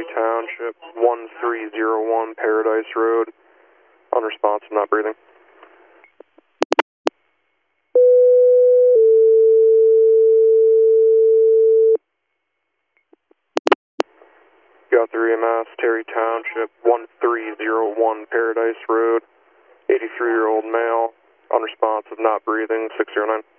Township, 1301 Paradise Road. Unresponsive, not breathing. Got 3 EMS, Terry Township, 1301 Paradise Road. 83-year-old male, unresponsive, not breathing, 609.